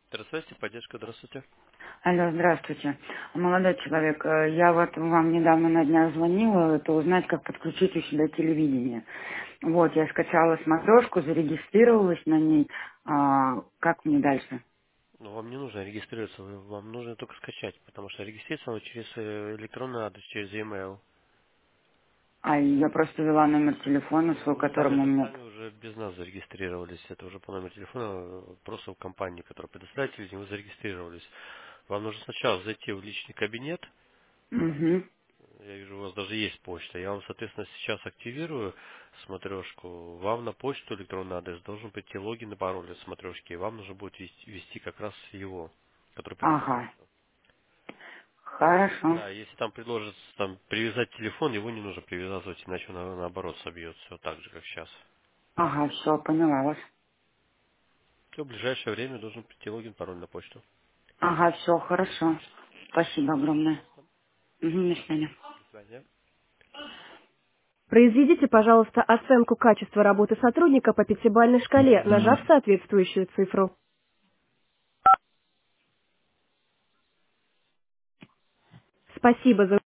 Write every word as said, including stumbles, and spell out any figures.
Здравствуйте, поддержка, здравствуйте. Алло, здравствуйте. Молодой человек, э, я вот вам недавно на днях звонила, это узнать, как подключить у себя телевидение. Вот, я скачала смотрешку, зарегистрировалась на ней. А, как мне дальше? Но вам не нужно регистрироваться, вы- вам нужно только скачать, потому что регистрироваться через э, электронный адрес, через e-mail. А я просто ввела номер телефона Ну, свой, вы сами, которому мне... сами уже без нас зарегистрировались, это уже по номеру телефона, э, просто в компании, которая предоставляет телевидение, вы зарегистрировались. Вам нужно сначала зайти в личный кабинет. Угу. Я вижу, у вас даже есть почта. Я вам, соответственно, сейчас активирую смотрешку. Вам на почту электронный адрес должен прийти логин и пароль от смотрешки. И вам нужно будет ввести, ввести как раз его, который Ага, предоставляется. хорошо. Да, если там предложат там привязать телефон, его не нужно привязывать, иначе он на- наоборот собьет. Все так же, как сейчас. Ага, все, поняла вас. Все, в ближайшее время должен прийти логин, пароль на почту. Ага, все, хорошо. Спасибо огромное. Пожалуйста. Угу, до свидания. До свидания. Произведите, пожалуйста, оценку качества работы сотрудника по пятибалльной шкале, нажав соответствующую цифру. Спасибо за